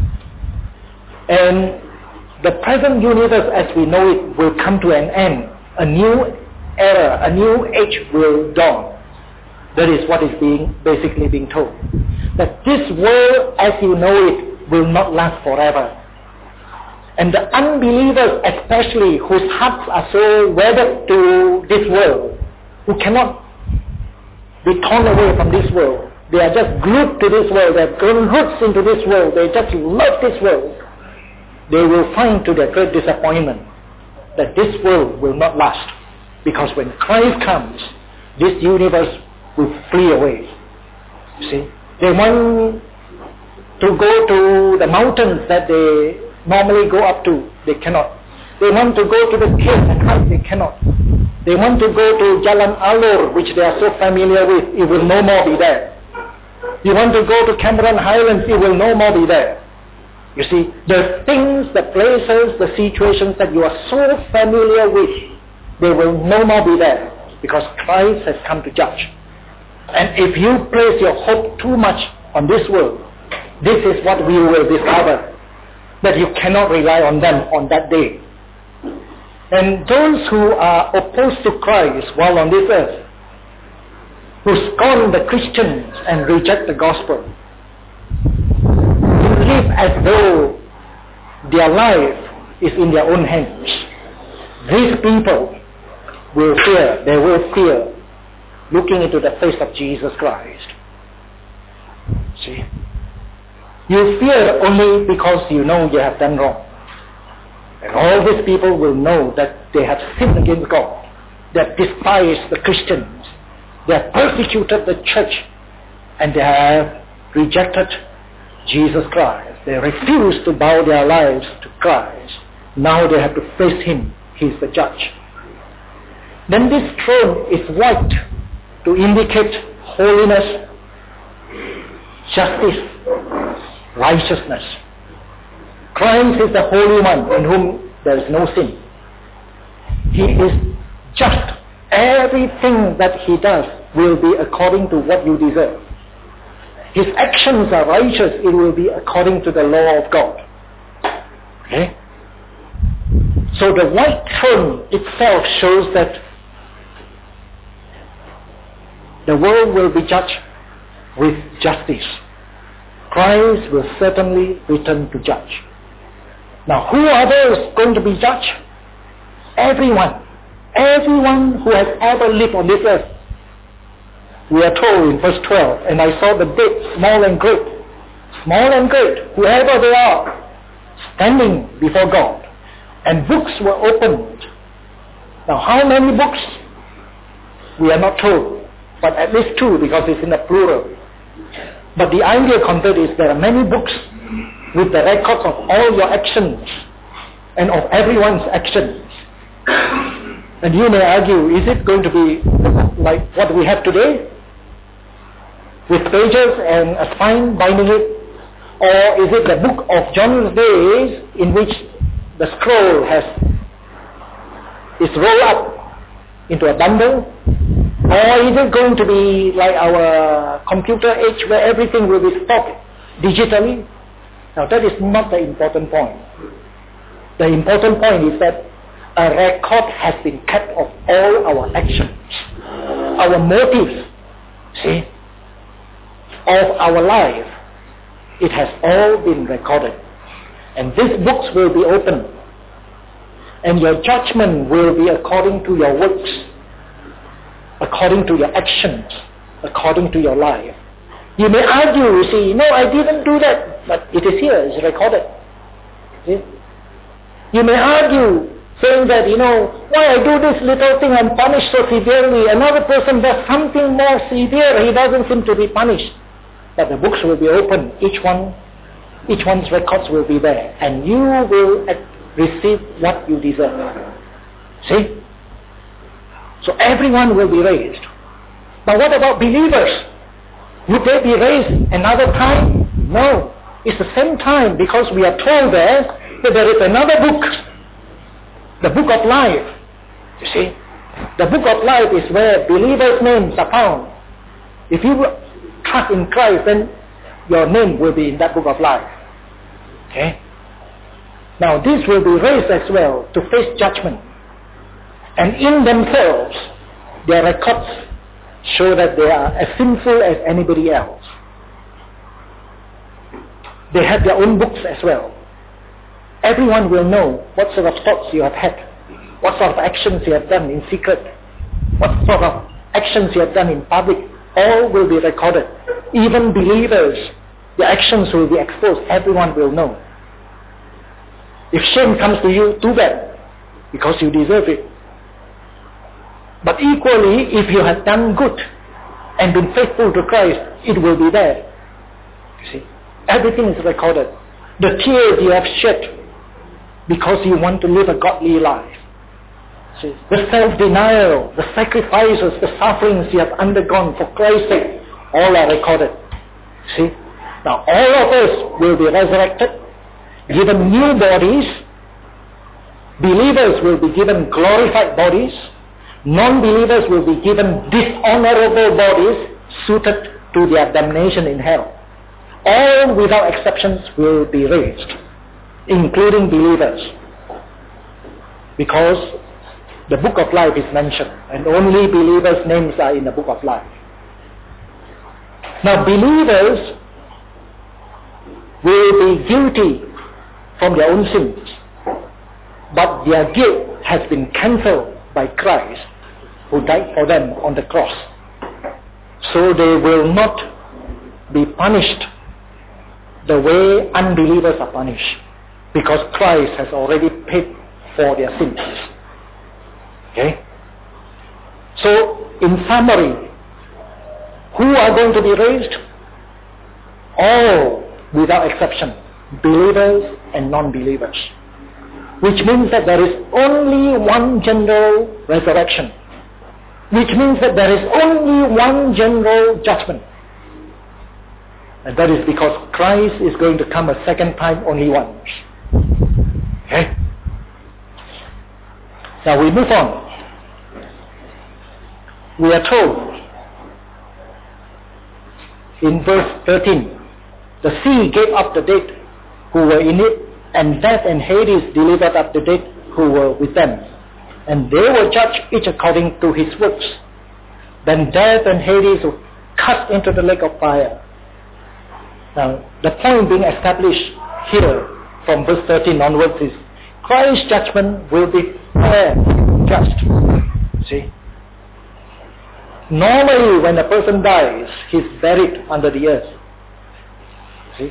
And the present universe as we know it will come to an end. A new era, a new age will dawn. That is what is basically being told. That this world as you know it will not last forever. And the unbelievers especially, whose hearts are so wedded to this world, who cannot be torn away from this world, they are just glued to this world, they have grown roots into this world, they just love this world, they will find to their great disappointment that this world will not last. Because when Christ comes, this universe will flee away. You see? They want to go to the mountains that they normally go up to. They cannot. They want to go to the caves and hide. They cannot. They want to go to Jalan Alor, which they are so familiar with. It will no more be there. You want to go to Cameron Highlands, it will no more be there. You see, the things, the places, the situations that you are so familiar with, they will no more be there because Christ has come to judge. And if you place your hope too much on this world, this is what we will discover, that you cannot rely on them on that day. And those who are opposed to Christ while on this earth, who scorn the Christians and reject the gospel, live as though their life is in their own hands. These people will fear, they will fear looking into the face of Jesus Christ. See? You fear only because you know you have done wrong. And all these people will know that they have sinned against God. They have despised the Christians. They have persecuted the church. And they have rejected Jesus Christ. They refuse to bow their lives to Christ. Now they have to face Him. He is the judge. Then this throne is white to indicate holiness, justice, righteousness. Christ is the Holy One in whom there is no sin. He is just. Everything that He does will be according to what you deserve. His actions are righteous. It will be according to the law of God. Okay? So the white throne itself shows that the world will be judged with justice. Christ will certainly return to judge. Now, who are those going to be judged? Everyone. Everyone who has ever lived on this earth. We are told in verse 12, and I saw the dead, small and great, whoever they are, standing before God, and books were opened. Now, how many books? We are not told, but at least 2, because it's in the plural. But the idea conveyed is there are many books with the records of all your actions and of everyone's actions. And you may argue, is it going to be like what we have today, with pages and a spine binding it? Or is it the book of John's days in which the scroll is rolled up into a bundle? Or is it going to be like our computer age where everything will be stored digitally? Now that is not the important point. The important point is that a record has been kept of all our actions, our motives, see, of our life. It has all been recorded. And these books will be opened. And your judgment will be according to your works, according to your actions, according to your life. You may argue, you see, no, I didn't do that, but it is here, it's recorded. See? You may argue, saying that, why I do this little thing, I'm punished so severely. Another person does something more severe, he doesn't seem to be punished. But the books will be open, each one's records will be there, and you will receive what you deserve. See? So everyone will be raised. But what about believers? Would they be raised another time? No. It's the same time, because we are told there that there is another book, the book of life. You see? The book of life is where believers' names are found. If you trust in Christ, then your name will be in that book of life. Okay? Now these will be raised as well to face judgment. And in themselves, their records show that they are as sinful as anybody else. They have their own books as well. Everyone will know what sort of thoughts you have had, what sort of actions you have done in secret, what sort of actions you have done in public. All will be recorded. Even believers, their actions will be exposed. Everyone will know. If shame comes to you, too bad, because you deserve it. But equally, if you have done good and been faithful to Christ, it will be there. You see, everything is recorded. The tears you have shed because you want to live a godly life. See, the self-denial, the sacrifices, the sufferings you have undergone for Christ's sake, all are recorded. See, now all of us will be resurrected, given new bodies. Believers will be given glorified bodies. Non-believers will be given dishonorable bodies suited to their damnation in hell. All without exceptions will be raised, including believers, because the book of life is mentioned, and only believers' names are in the book of life. Now believers will be guilty from their own sins, but their guilt has been cancelled by Christ, who died for them on the cross. So they will not be punished the way unbelievers are punished, because Christ has already paid for their sins. Okay? So, in summary, who are going to be raised? All, without exception, believers and non-believers. Which means that there is only one general resurrection. Which means that there is only one general judgment. And that is because Christ is going to come a second time only once. Okay? Now we move on. We are told in verse 13, the sea gave up the dead who were in it, and death and Hades delivered up the dead who were with them. And they were judged each according to his works. Then death and Hades were cast into the lake of fire. Now, the point being established here from verse 13 onwards is Christ's judgment will be fair, just. See? Normally, when a person dies, he's buried under the earth. See?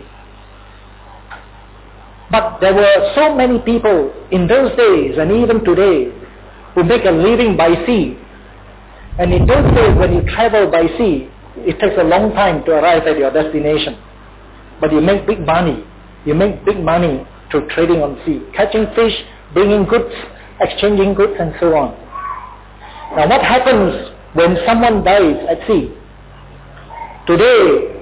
But there were so many people in those days and even today who make a living by sea. And in those days, when you travel by sea, it takes a long time to arrive at your destination. But you make big money. You make big money through trading on sea, catching fish, bringing goods, exchanging goods, and so on. Now, what happens when someone dies at sea? Today,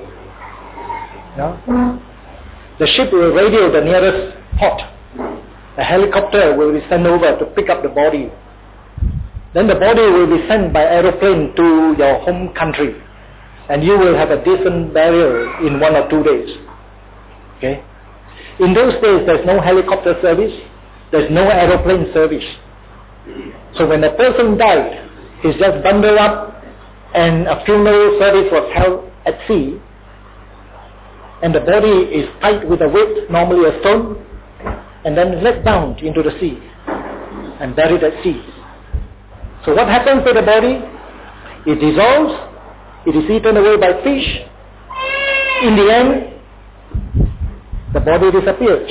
the ship will radio the nearest port. A helicopter will be sent over to pick up the body. Then the body will be sent by aeroplane to your home country. And you will have a decent burial in 1 or 2 days. Okay? In those days, there's no helicopter service. There's no aeroplane service. So when a person died, he's just bundled up and a funeral service was held at sea. And the body is tied with a weight, normally a stone, and then let down into the sea and buried at sea. So what happens to the body? It dissolves, it is eaten away by fish. In the end, the body disappears.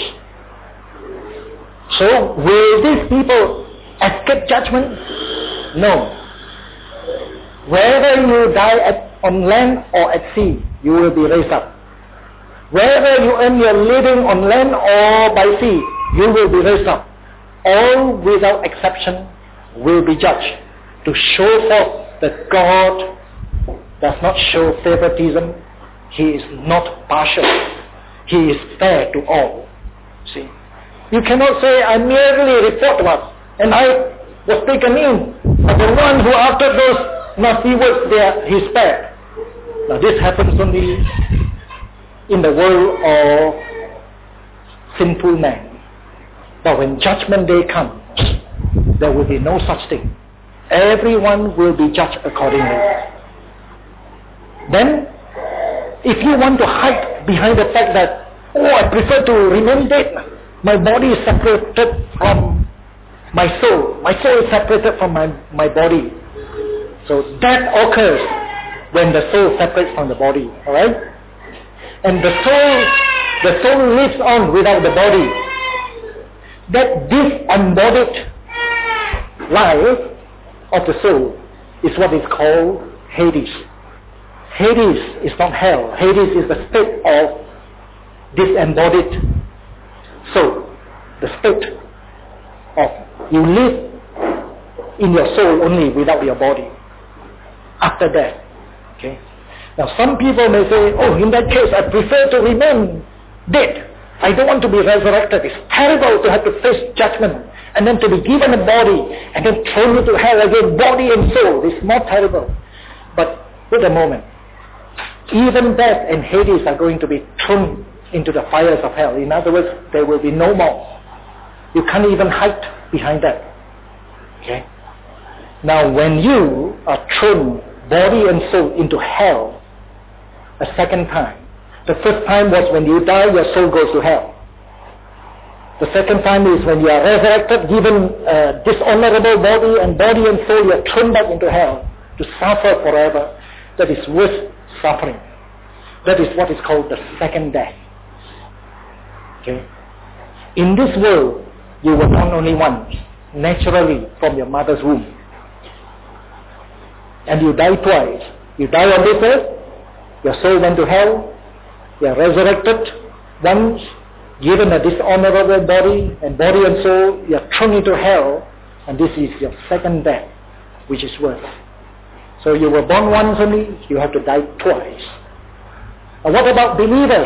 So will these people escape judgment? No. Wherever you die on land or at sea, you will be raised up. Wherever you earn your living on land or by sea, you will be raised up. All without exception will be judged, to show forth that God does not show favoritism. He is not partial. He is fair to all. See, you cannot say, I merely report what, and I was taken in, but the one who uttered those nasty words there, he is fair. Now this happens only in the world of sinful man. But when judgment day comes, there will be no such thing. Everyone will be judged accordingly. Then, if you want to hide behind the fact that, I prefer to remain dead. My body is separated from my soul. My soul is separated from my body. So that occurs when the soul separates from the body. Alright? And the soul lives on without the body. That disembodied life of the soul is what is called Hades. Hades is not hell. Hades is the state of disembodied soul. The state of you live in your soul only without your body after death. Okay. Now some people may say, in that case I prefer to remain dead. I don't want to be resurrected. It's terrible to have to face judgment and then to be given a body and then thrown into hell again, body and soul. It's more terrible. But wait a moment. Even death and Hades are going to be thrown into the fires of hell. In other words, there will be no more. You can't even hide behind that. Okay? Now when you are thrown body and soul into hell a second time, the first time was when you die, your soul goes to hell. The second time is when you are resurrected, given a dishonorable body and soul, you are thrown back into hell to suffer forever. That is worse suffering. That is what is called the second death. Okay? In this world, you were born only once, naturally from your mother's womb. And you die twice. You die on this earth, your soul went to hell, you are resurrected once, given a dishonorable body and soul, you are thrown into hell, and this is your second death, which is worse. So you were born once only, you have to die twice. And what about believers?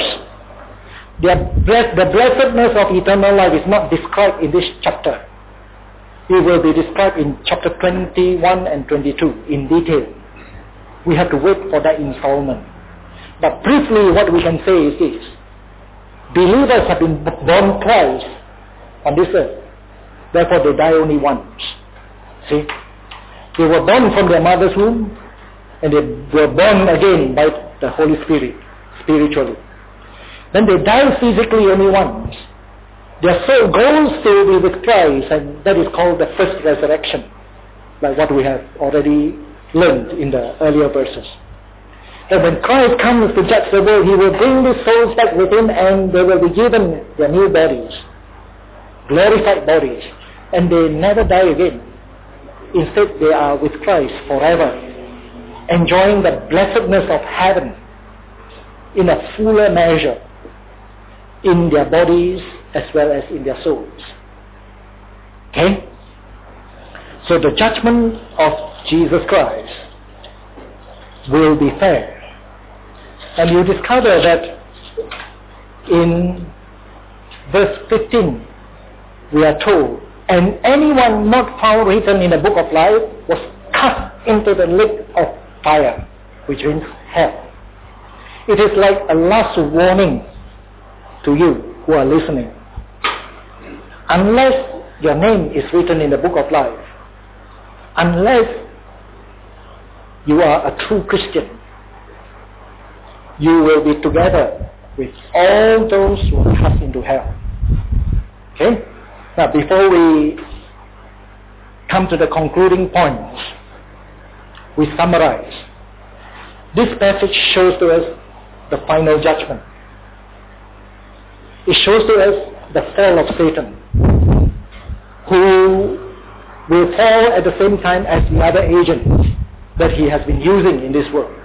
The blessedness of eternal life is not described in this chapter. It will be described in chapter 21 and 22 in detail. We have to wait for that installment. But briefly what we can say is this. Believers have been born twice on this earth. Therefore they die only once. See? They were born from their mother's womb and they were born again by the Holy Spirit, spiritually. When they die physically only once, their soul goes to be with Christ, and that is called the first resurrection, like what we have already learned in the earlier verses. And when Christ comes to judge the world, he will bring these souls back with him, and they will be given their new bodies, glorified bodies, and they never die again. Instead, they are with Christ forever, enjoying the blessedness of heaven in a fuller measure in their bodies as well as in their souls. Okay? So the judgment of Jesus Christ will be fair. And you discover that in verse 15 we are told, and anyone not found written in the book of life was cast into the lake of fire, which means hell. It is like a last warning to you who are listening. Unless your name is written in the book of life, unless you are a true Christian, you will be together with all those who are cast into hell. Okay? Now, before we come to the concluding points, we summarize. This passage shows to us the final judgment. It shows to us the fall of Satan, who will fall at the same time as the other agents that he has been using in this world.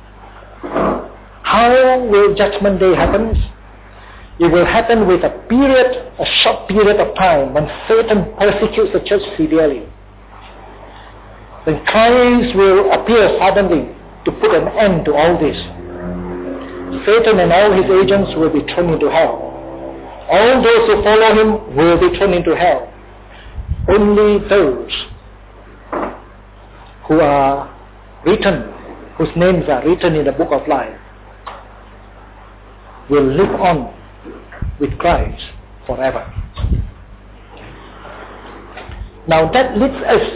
How will Judgment Day happen? It will happen with a short period of time when Satan persecutes the church severely. Then Christ will appear suddenly to put an end to all this. Satan and all his agents will be thrown into hell. All those who follow him will be thrown into hell. Only those who are written, whose names are written in the book of life, will live on with Christ forever. Now that leads us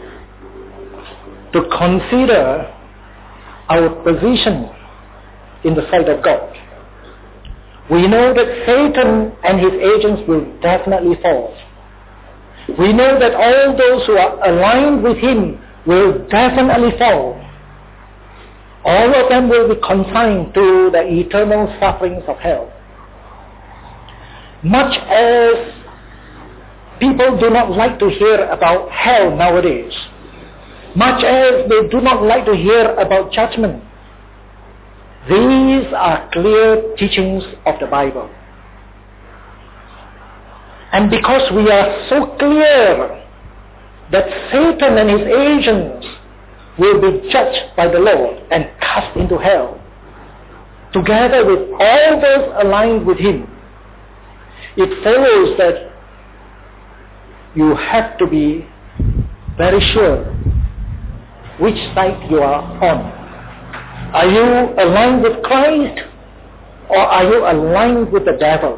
to consider our position in the sight of God. We know that Satan and his agents will definitely fall. We know that all those who are aligned with him will definitely fall. All of them will be consigned to the eternal sufferings of hell. Much as people do not like to hear about hell nowadays, much as they do not like to hear about judgment, these are clear teachings of the Bible. And because we are so clear that Satan and his agents will be judged by the Lord and cast into hell, together with all those aligned with him, it follows that you have to be very sure which side you are on. Are you aligned with Christ, or are you aligned with the devil?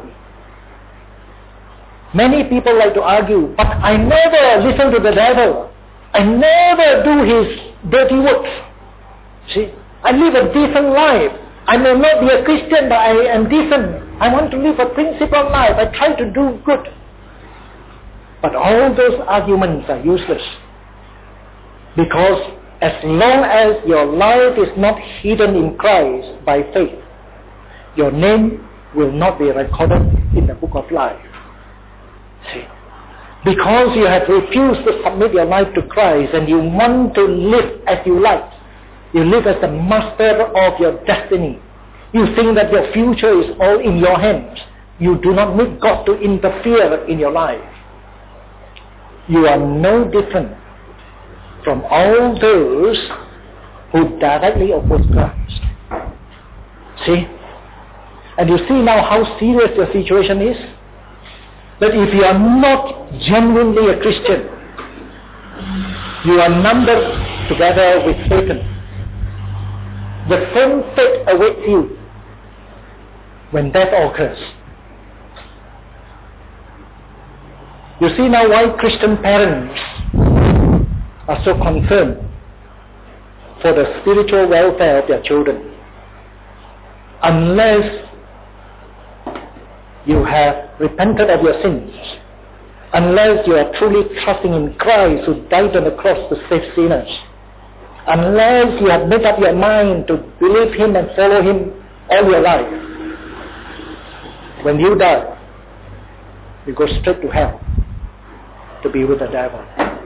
Many people like to argue, but I never listen to the devil. I never do his dirty works. See, I live a decent life. I may not be a Christian, but I am decent. I want to live a principled life. I try to do good. But all those arguments are useless. Because as long as your life is not hidden in Christ by faith, your name will not be recorded in the book of life. See? Because you have refused to submit your life to Christ and you want to live as you like. You live as the master of your destiny. You think that your future is all in your hands. You do not need God to interfere in your life. You are no different from all those who directly oppose Christ. See? And you see now how serious your situation is? That if you are not genuinely a Christian, you are numbered together with Satan. The same fate awaits you when death occurs. You see now why Christian parents are so concerned for the spiritual welfare of their children. Unless you have repented of your sins, unless you are truly trusting in Christ who died on the cross to save sinners, unless you have made up your mind to believe Him and follow Him all your life, when you die, you go straight to hell to be with the devil.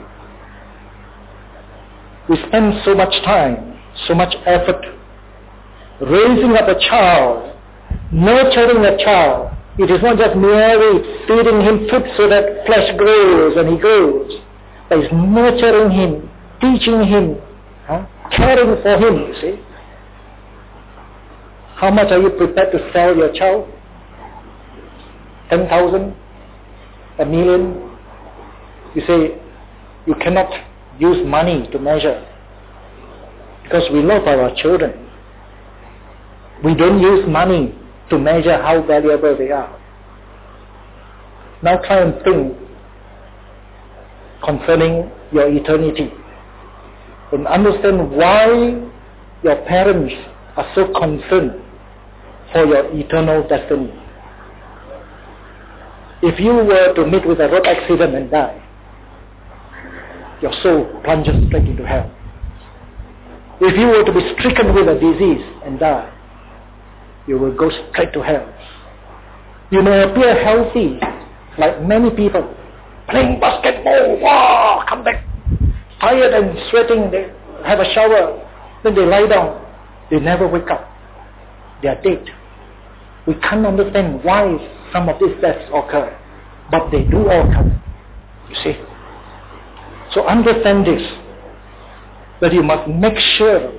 We spend so much time, so much effort raising up a child, nurturing a child. It is not just merely feeding him food so that flesh grows and he grows, but it's nurturing him, teaching him, caring for him, you see. How much are you prepared to sell your child? 10,000? A million? You say, you cannot use money to measure, because we love our children. We don't use money to measure how valuable they are. Now try and think concerning your eternity, and understand why your parents are so concerned for your eternal destiny. If you were to meet with a road accident and die, your soul plunges straight into hell. If you were to be stricken with a disease and die, you will go straight to hell. You may appear healthy, like many people, playing basketball, wow, come back, tired and sweating, they have a shower, then they lie down, they never wake up. They are dead. We can't understand why some of these deaths occur, but they do occur, you see. So understand this, that you must make sure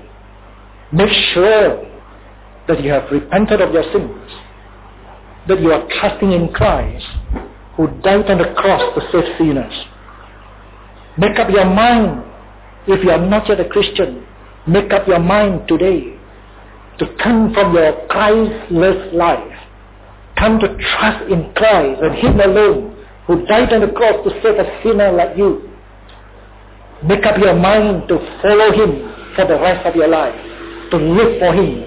that you have repented of your sins, that you are trusting in Christ who died on the cross to save sinners. Make up your mind, if you are not yet a Christian, make up your mind today to turn from your Christless life. Come to trust in Christ and Him alone who died on the cross to save a sinner like you. Make up your mind to follow Him for the rest of your life, to live for Him.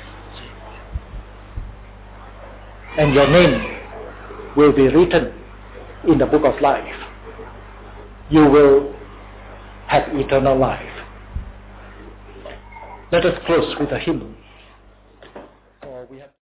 And your name will be written in the book of life. You will have eternal life. Let us close with a hymn.